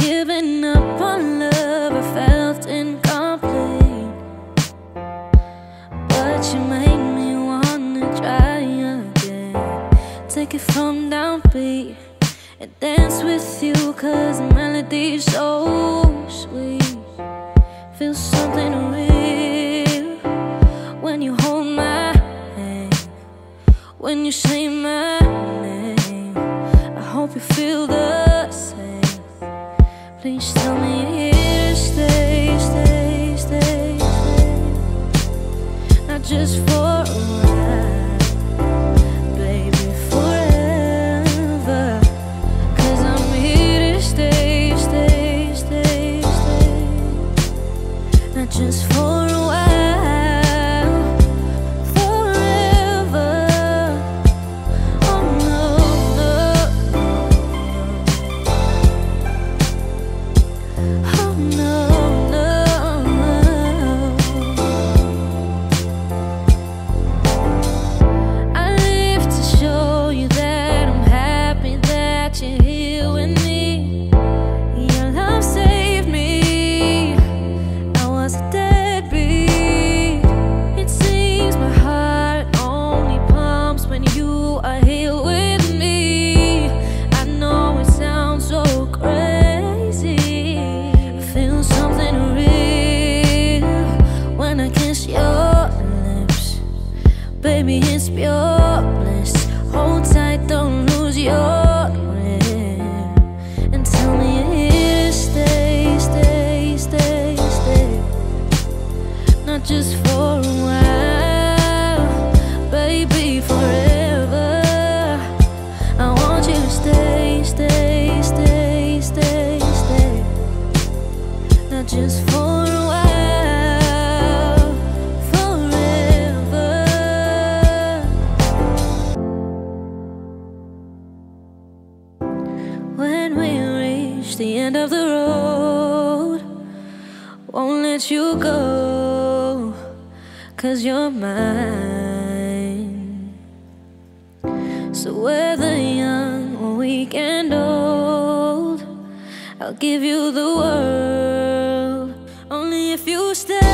Giving up on love, I felt incomplete, but you made me wanna try again. Take it from downbeat and dance with you, 'cause the melody's so sweet. Feel something real when you hold my hand, when you say my name. I hope you feel the same. Please tell me you're here to stay, stay, stay, stay. Not just for a while, baby, forever. 'Cause I'm here to stay, stay, stay, stay. Not just for a while, forever. Oh no, no, no. Oh no, no, no. I live to show you that I'm happy that you're here with me. Your love saved me. I was a deadbeat. It seems my heart only pumps when you are here with me. I know it sounds so crazy. I feel something real when I kiss your lips. Baby, it's pure bliss. Hold tight, don't lose your grip. And tell me you're here to stay, stay, stay, stay. Not just for a while, baby, forever. I want you to stay, stay, stay, stay, stay. Not just for a while, forever. When we reach the end of the road, won't let you go, 'cause you're mine. So whether young or weak and old, I'll give you the world, only if you stay.